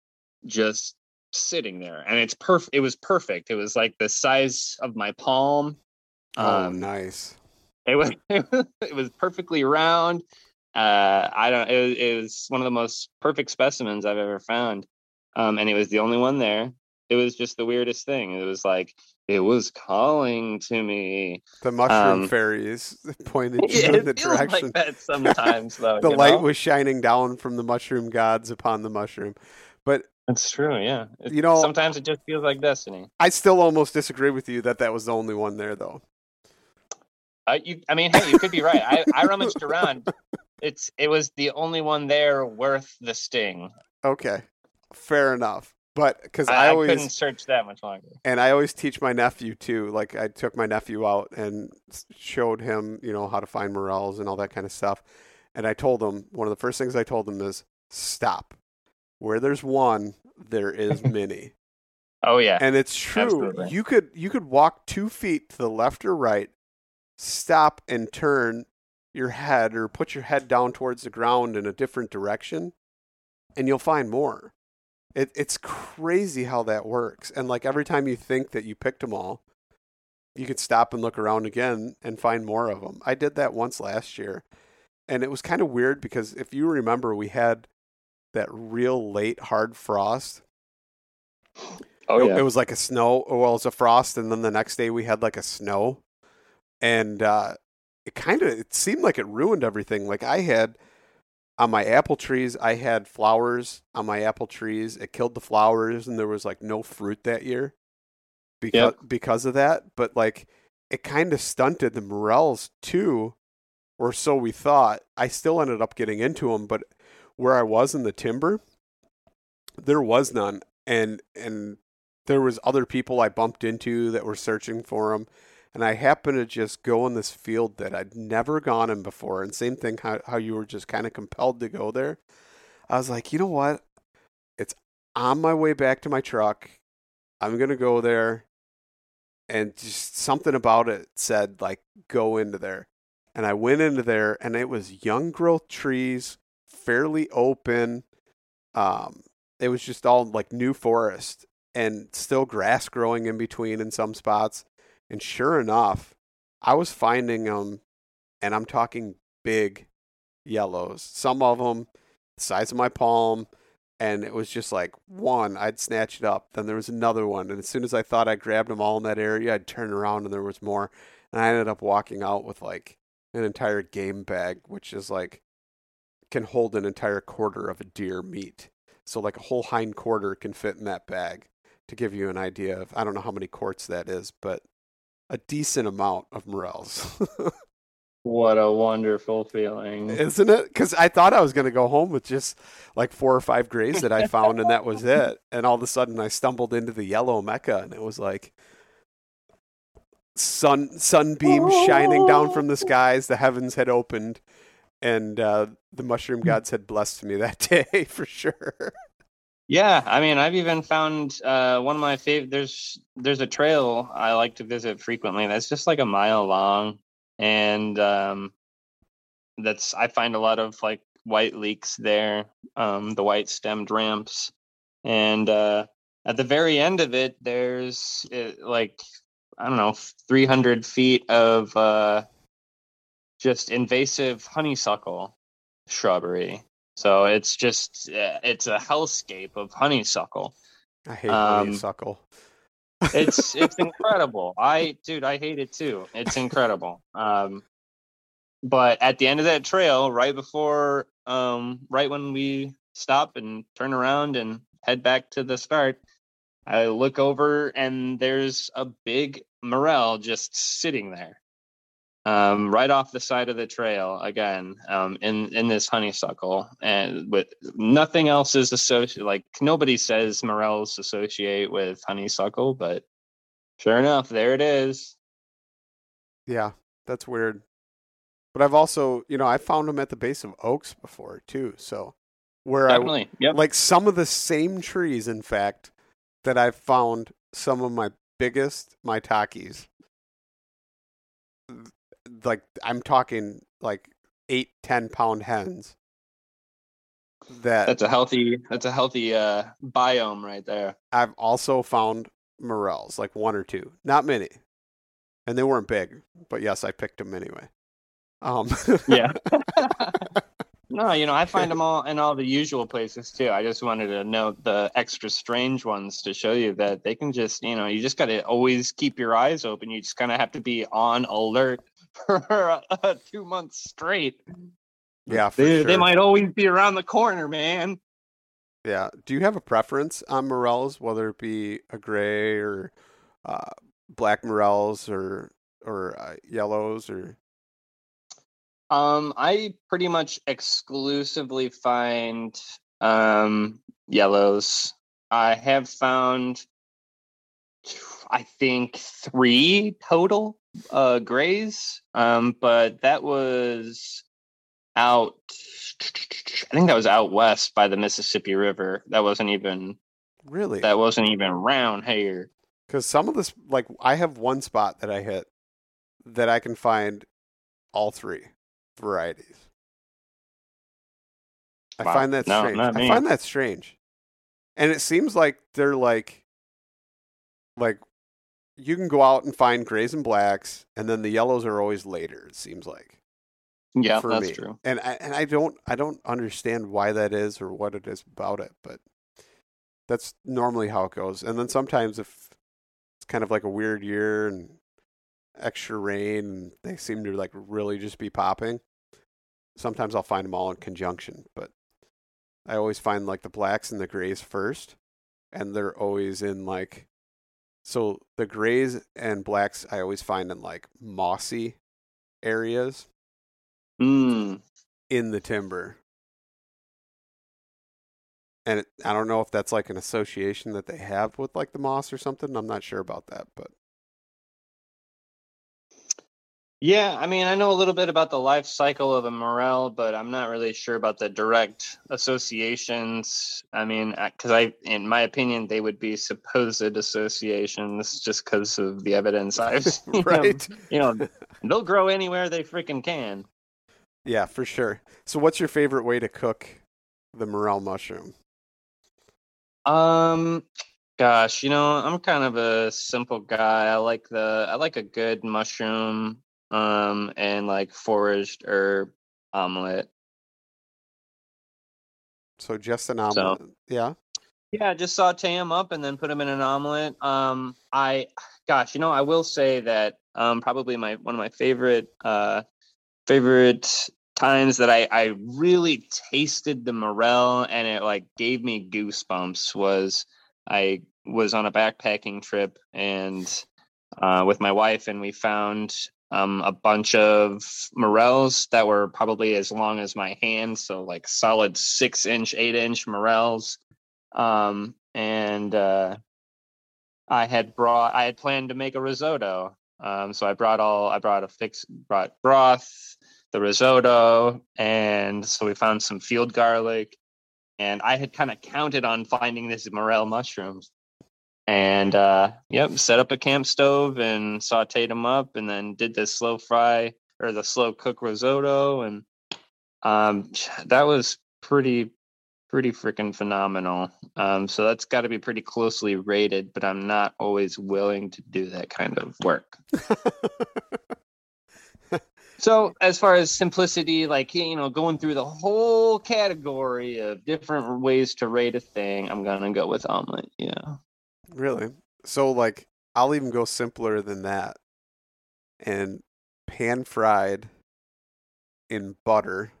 just sitting there, and it's perfect. It was perfect. It was like the size of my palm. Oh, Um, nice. It was it was perfectly round. Uh, I don't. It was, it was one of the most perfect specimens I've ever found, um, and it was the only one there. It was just the weirdest thing. It was like it was calling to me. The mushroom Um, fairies pointed you yeah, in the it feels direction. like that sometimes, though. The you light know? was shining down from the mushroom gods upon the mushroom. But It's true. Yeah. It, you know, sometimes it just feels like destiny. I still almost disagree with you that that was the only one there, though. Uh, you, I mean, hey, you could be right. I, I rummaged around. It's it was the only one there worth the sting. Okay, fair enough. But because I, I I always couldn't search that much longer. and I always teach my nephew too. Like I took my nephew out and s- showed him, you know, how to find morels and all that kind of stuff. And I told him one of the first things I told him is stop. Where there's one, there is many. Oh yeah, And it's true. absolutely. You could you could walk two feet to the left or right, stop and turn your head or put your head down towards the ground in a different direction, and you'll find more. It, it's crazy how that works. And like every time you think that you picked them all, you could stop and look around again and find more of them. I did that once last year, and it was kind of weird because if you remember, we had that real late hard frost. Oh It, yeah. it was like a snow. Well, it was a frost, and then the next day we had like a snow, and uh, it kind of it seemed like it ruined everything. Like I had on my apple trees, I had flowers on my apple trees. It killed the flowers, and there was like no fruit that year because Yep. because of that. But like it kind of stunted the morels too, or so we thought. I still ended up getting into them, but where I was in the timber, there was none, and and there was other people I bumped into that were searching for them, and I happened to just go in this field that I'd never gone in before, and same thing how how you were just kind of compelled to go there. I was like, you know what? It's on my way back to my truck. I'm gonna go there, and just something about it said like go into there, and I went into there, and it was young growth trees, fairly open. Um, it was just all like new forest and still grass growing in between in some spots. And sure enough, I was finding them, and I'm talking big yellows. Some of them the size of my palm, and it was just like one, I'd snatch it up. Then there was another one, and as soon as I thought I grabbed them all in that area, I'd turn around and there was more. And I ended up walking out with like an entire game bag, which is like can hold an entire quarter of a deer meat. So like a whole hind quarter can fit in that bag. To give you an idea of, I don't know how many quarts that is, but a decent amount of morels. What a wonderful feeling. Isn't it? Because I thought I was going to go home with just like four or five grays that I found, and that was it. And all of a sudden, I stumbled into the yellow mecca, and it was like sun sunbeams shining down from the skies. The heavens had opened, and uh, the mushroom gods had blessed me that day for sure. Yeah, I mean, I've even found uh, one of my favorite. There's there's a trail I like to visit frequently. That's just like a mile long, and um, that's I find a lot of like white leeks there, um, the white stemmed ramps, and uh, at the very end of it, there's uh, like, I don't know, three hundred feet of uh, just invasive honeysuckle shrubbery. So it's just, uh, it's a hellscape of honeysuckle. I hate Um, honeysuckle. it's it's incredible. I dude, I hate it too. It's incredible. Um, but at the end of that trail, right before, um, right when we stop and turn around and head back to the start, I look over and there's a big morel just sitting there, um, right off the side of the trail again, um, in in this honeysuckle, and with nothing else is associated. Like nobody says morels associate with honeysuckle, but sure enough, there it is. Yeah, that's weird. But I've also, you know, I found them at the base of oaks before too. So where I Definitely, yep. like some of the same trees, in fact, that I've found some of my biggest maitakes. Like I'm talking like eight, ten pound hens. That That's a healthy. That's a healthy uh, biome right there. I've also found morels, like one or two, not many, and they weren't big. But yes, I picked them anyway. Um, Yeah. No, you know, I find them all in all the usual places too. I just wanted to note the extra strange ones to show you that they can just, you know, you just got to always keep your eyes open. You just kind of have to be on alert for uh, two months straight. Yeah, for they, sure. They might always be around the corner, man. Yeah. Do you have a preference on morels, whether it be a gray or uh, black morels or or uh, yellows or? Um, I pretty much exclusively find um, yellows. I have found, I think, three total uh, grays, um, but that was out. I think that was out west by the Mississippi River. That wasn't even Really? that wasn't even around here. Because some of this, like I have one spot that I hit that I can find all three varieties. I Wow. find that No, strange. not I me. find that strange. And it seems like they're like like you can go out and find grays and blacks, and then the yellows are always later, it seems like. Yeah, For that's me. true. And I and I don't I don't understand why that is or what it is about it, but that's normally how it goes. And then sometimes if it's kind of like a weird year and extra rain and they seem to like really just be popping, sometimes I'll find them all in conjunction, but I always find like the blacks and the grays first, and they're always in like, so the grays and blacks I always find in like mossy areas Mm. in the timber. And it, I don't know if that's like an association that they have with like the moss or something. I'm not sure about that, but Yeah, I mean, I know a little bit about the life cycle of a morel, but I'm not really sure about the direct associations. I mean, because I, in my opinion, they would be supposed associations just because of the evidence I've seen. right. Them. You know, they'll grow anywhere they freaking can. Yeah, for sure. So what's your favorite way to cook the morel mushroom? Um, gosh, you know, I'm kind of a simple guy. I like the, I like a good mushroom, um, and like foraged herb omelet. So just an So omelet. Yeah. yeah, just saute them up and then put them in an omelet. Um, I, gosh, you know, I will say that um, probably my one of my favorite uh favorite times that I I really tasted the morel and it like gave me goosebumps was I was on a backpacking trip and uh, with my wife and we found um, a bunch of morels that were probably as long as my hand, so like solid six inch, eight inch morels. Um, and uh, I had brought, I had planned to make a risotto. Um, so I brought all, I brought a fix, brought broth, the risotto, and so we found some field garlic. And I had kind of counted on finding this morel mushrooms. And uh, yep, set up a camp stove and sauteed them up, and then did the slow fry or the slow cook risotto, and um, that was pretty pretty freaking phenomenal. Um, so that's got to be pretty closely rated, but I'm not always willing to do that kind of work. So as far as simplicity, like, you know, going through the whole category of different ways to rate a thing, I'm going to go with omelet. Yeah. Really? So, like, I'll even go simpler than that. And pan fried in butter,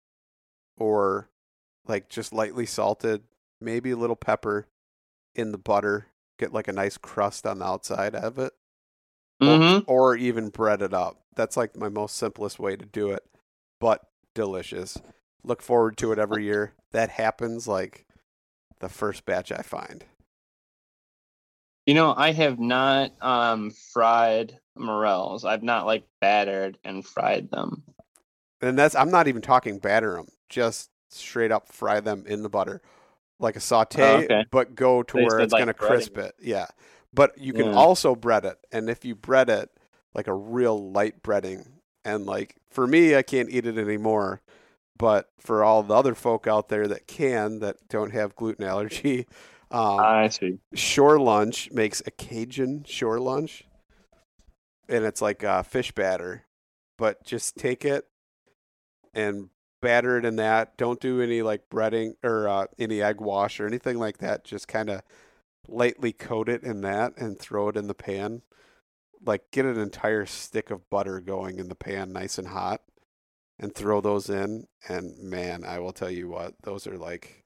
or like just lightly salted, maybe a little pepper in the butter, get like a nice crust on the outside of it, Mm-hmm. or, or even bread it up. That's like my most simplest way to do it, but delicious. Look forward to it every year. That happens like the first batch I find. You know, I have not um, fried morels. I've not like battered and fried them. And that's, I'm not even talking batter them, just straight up fry them in the butter like a saute, Oh, okay. but go to They where said it's like going to breading. crisp it. Yeah. But you can Yeah. also bread it. And if you bread it like a real light breading, and like for me, I can't eat it anymore. But for all the other folk out there that can, that don't have gluten allergy, um, I see. Shore Lunch makes a Cajun shore lunch. And it's like a fish batter. But just take it and batter it in that. Don't do any like breading or uh, any egg wash or anything like that. Just kind of lightly coat it in that and throw it in the pan. Like get an entire stick of butter going in the pan, nice and hot, and throw those in. And man, I will tell you what, those are like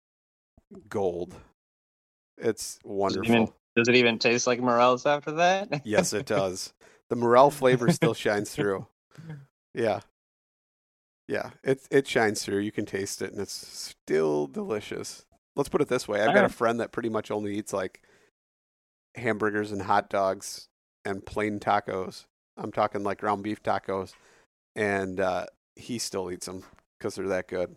gold. It's wonderful. Does it even, does it even taste like morels after that? Yes, it does. The morel flavor still shines through. Yeah. Yeah, it it shines through. You can taste it, and it's still delicious. Let's put it this way: I've All got a right. friend that pretty much only eats like hamburgers and hot dogs and plain tacos. I'm talking like ground beef tacos, and uh, he still eats them because they're that good.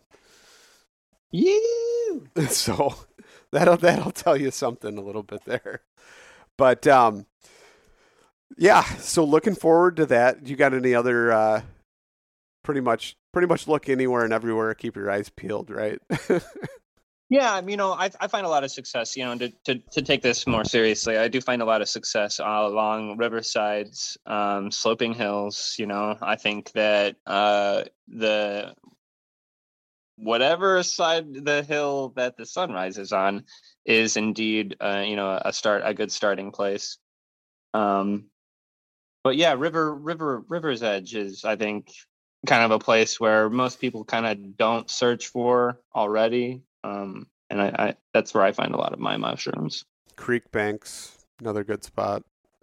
You. So that'll that'll tell you something a little bit there. But um, yeah, so looking forward to that. You got any other? Uh, pretty much, pretty much look anywhere and everywhere. Keep your eyes peeled, right? Yeah, you know, I I find a lot of success. You know, to to, to take this more seriously, I do find a lot of success uh, along riversides, um, sloping hills. You know, I think that uh, the whatever side the hill that the sun rises on is indeed, uh, you know, a start a good starting place. Um, but yeah, river river river's edge is, I think, kind of a place where most people kind of don't search for already. Um, and I, I that's where I find a lot of my mushrooms. Creek banks, another good spot.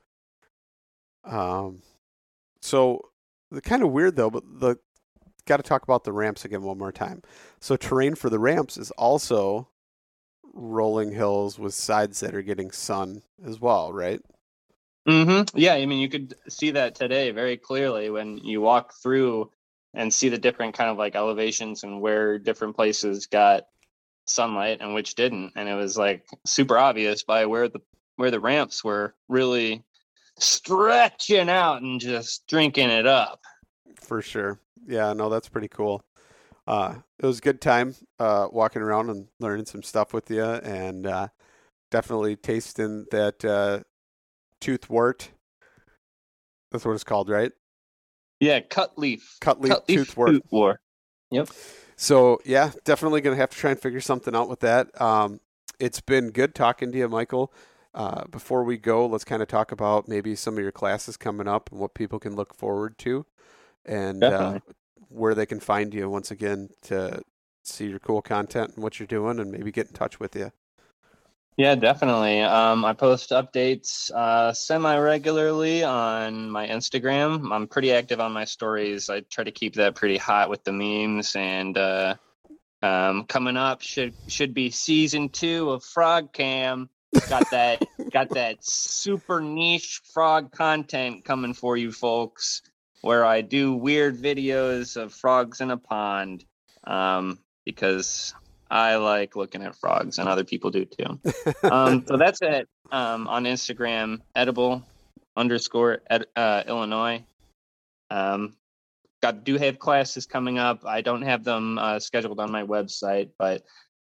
Um, so the kind of weird though, but the got to talk about the ramps again one more time. So terrain for the ramps is also rolling hills with sides that are getting sun as well, right? Mm-hmm. Yeah, I mean, you could see that today very clearly when you walk through and see the different kind of like elevations and where different places got sunlight and which didn't, and it was like super obvious by where the where the ramps were really stretching out and just drinking it up. For sure. Yeah, no, that's pretty cool. Uh, it was a good time uh, walking around and learning some stuff with you, and uh, definitely tasting that uh, tooth wort. That's what it's called, right? Yeah, cut leaf, Cut leaf cut leaf tooth wort. tooth war. Yep. So yeah, definitely gonna have to try and figure something out with that. Um, it's been good talking to you, Michael. Uh, before we go, let's kind of talk about maybe some of your classes coming up and what people can look forward to, and uh, Definitely. where they can find you once again to see your cool content and what you're doing, and maybe get in touch with you. Yeah, definitely. Um, I post updates uh, semi-regularly on my Instagram. I'm pretty active on my stories. I try to keep that pretty hot with the memes. And uh, um, coming up should should be season two of Frog Cam. Got that got that super niche frog content coming for you folks, where I do weird videos of frogs in a pond, um, because I like looking at frogs, and other people do too. Um, so that's it um, on Instagram, edible underscore ed, uh, Illinois. Um, got do have classes coming up. I don't have them uh, scheduled on my website, but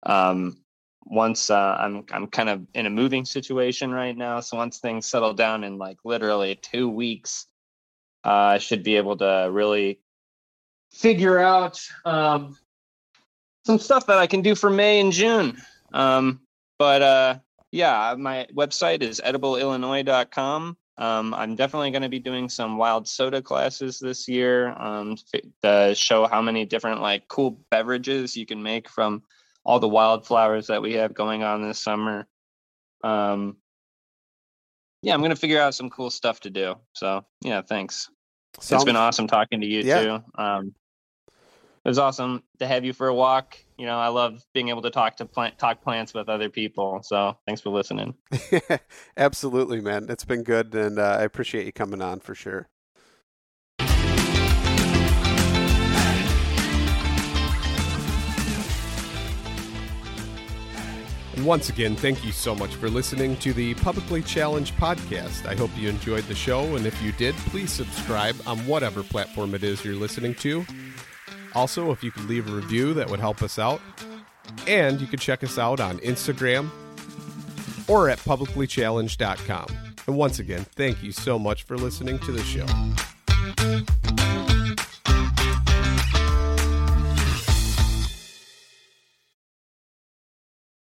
Um, once uh, I'm I'm kind of in a moving situation right now, so once things settle down in like literally two weeks, uh, I should be able to really figure out um, some stuff that I can do for May and June. Um, but uh, yeah, my website is edible illinois dot com. Um, I'm definitely going to be doing some wild soda classes this year um, to show how many different like cool beverages you can make from all the wildflowers that we have going on this summer. Um, yeah, I'm going to figure out some cool stuff to do. So yeah, thanks. Sounds, it's been awesome talking to you yeah. too. Um, it was awesome to have you for a walk. You know, I love being able to talk to plant, talk plants with other people. So thanks for listening. Absolutely, man. It's been good. And uh, I appreciate you coming on for sure. And once again, thank you so much for listening to the Publicly Challenged podcast. I hope you enjoyed the show, and if you did, please subscribe on whatever platform it is you're listening to. Also, if you could leave a review, that would help us out. And you can check us out on Instagram or at publicly challenged dot com. And once again, thank you so much for listening to the show.